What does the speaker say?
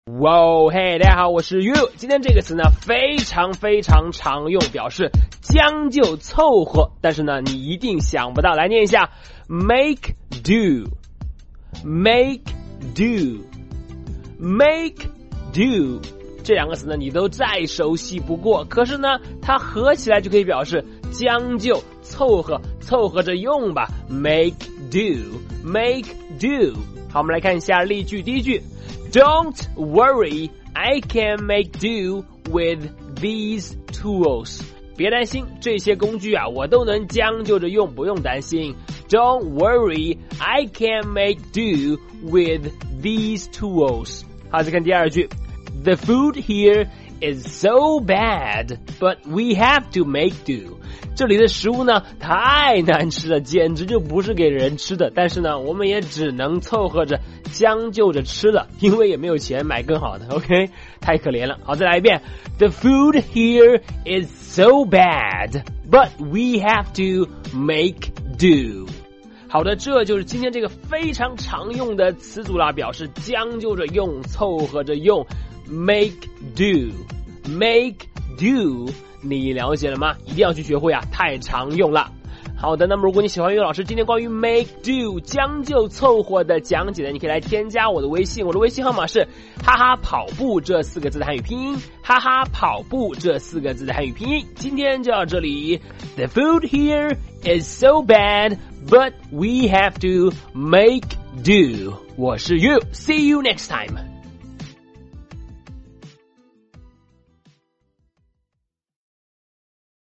哇哦，嘿，大家好，我是 You。今天这个词呢，非常非常常用，表示将就凑合，但是呢，你一定想不到。来念一下 ，make do，make do，make do。这两个词呢，你都再熟悉不过，可是呢，它合起来就可以表示将就凑合，凑合着用吧。make do，make do。好，我们来看一下例句，第一句。Don't worry, I can make do with these tools. 别担心，这些工具啊，我都能将就着用，不用担心。Don't worry, I can make do with these tools. 好，再看第二句。The food here is so bad, but we have to make do. 这里的食物呢，太难吃了，简直就不是给人吃的。但是呢，我们也只能凑合着将就着吃了，因为也没有钱买更好的。OK， 太可怜了。好，再来一遍。The food here is so bad, but we have to make do. 好的，这就是今天这个非常常用的词组啦，表示将就着用，凑合着用。Make do，make do。你了解了吗？一定要去学会啊，太常用了。好的，那么如果你喜欢岳老师今天关于 make do 将就凑合的讲解呢，你可以来添加我的微信，我的微信号码是哈哈跑步这4个字的汉语拼音，哈哈跑步这4个字的汉语拼音。今天就到这里。The food here is so bad, but we have to make do. 我是 You, see you next time.